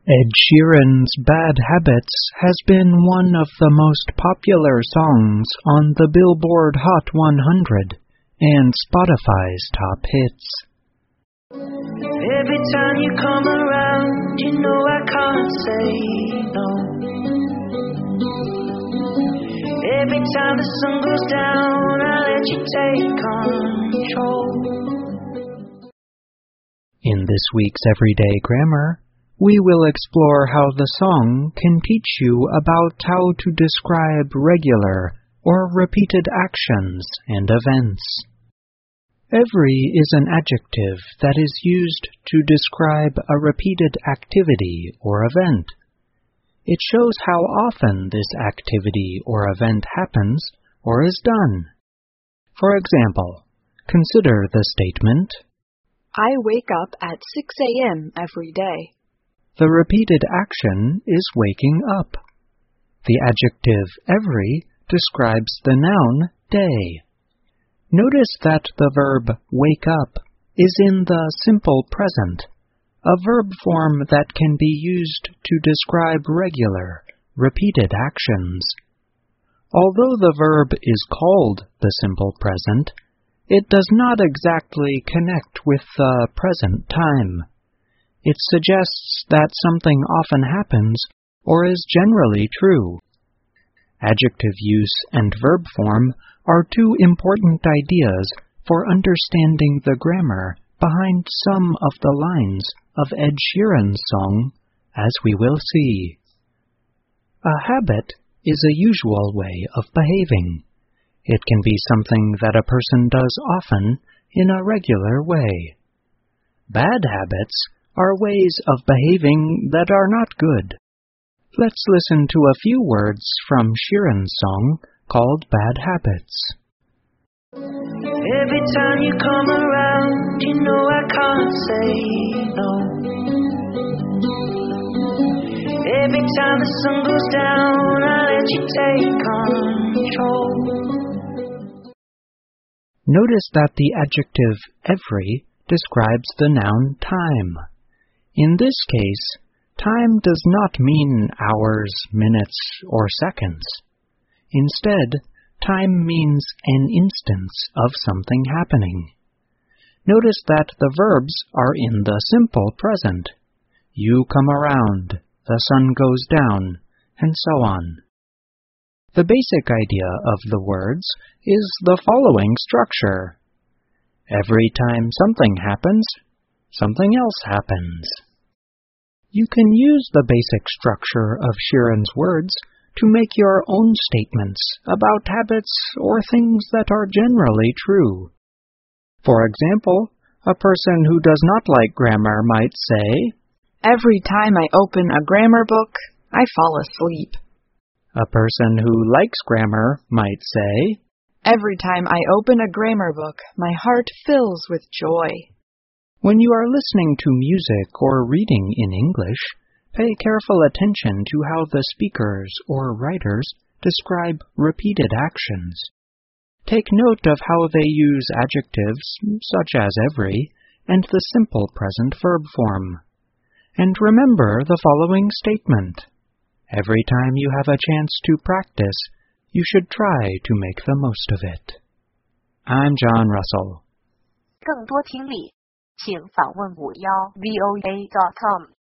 Ed Sheeran's Bad Habits has been one of the most popular songs on the Billboard Hot 100 and Spotify's top hits. Every time you come around, you know I can't say no. Every time the sun goes down, I let you take control. In this week's Everyday Grammar, we will explore how the song can teach you about how to describe regular or repeated actions and events. Every is an adjective that is used to describe a repeated activity or event. It shows how often this activity or event happens or is done. For example, consider the statement, I wake up at 6 a.m. every day. The repeated action is waking up. The adjective every describes the noun day. Notice that the verb wake up is in the simple present, a verb form that can be used to describe regular, repeated actions. Although the verb is called the simple present, it does not exactly connect with the present time. It suggests that something often happens or is generally true. Adjective use and verb form are two important ideas for understanding the grammar behind some of the lines of Ed Sheeran's song, as we will see. A habit is a usual way of behaving. It can be something that a person does often in a regular way. Bad habits are ways of behaving that are not good. Let's listen to a few words from Sheeran's song called Bad Habits. Every time you come around, you know I can't say no. Every time the sun goes down, I let you take control. Notice that the adjective every describes the noun time. In this case, time does not mean hours, minutes, or seconds. Instead, time means an instance of something happening. Notice that the verbs are in the simple present. You come around, the sun goes down, and so on. The basic idea of the words is the following structure. Every time something happens, something else happens. You can use the basic structure of Sheeran's words to make your own statements about habits or things that are generally true. For example, a person who does not like grammar might say, Every time I open a grammar book, I fall asleep. A person who likes grammar might say, Every time I open a grammar book, my heart fills with joy. When you are listening to music or reading in English, pay careful attention to how the speakers or writers describe repeated actions. Take note of how they use adjectives, such as every, and the simple present verb form. And remember the following statement. Every time you have a chance to practice, you should try to make the most of it. I'm John Russell. 更多听力，请访问51voa.com。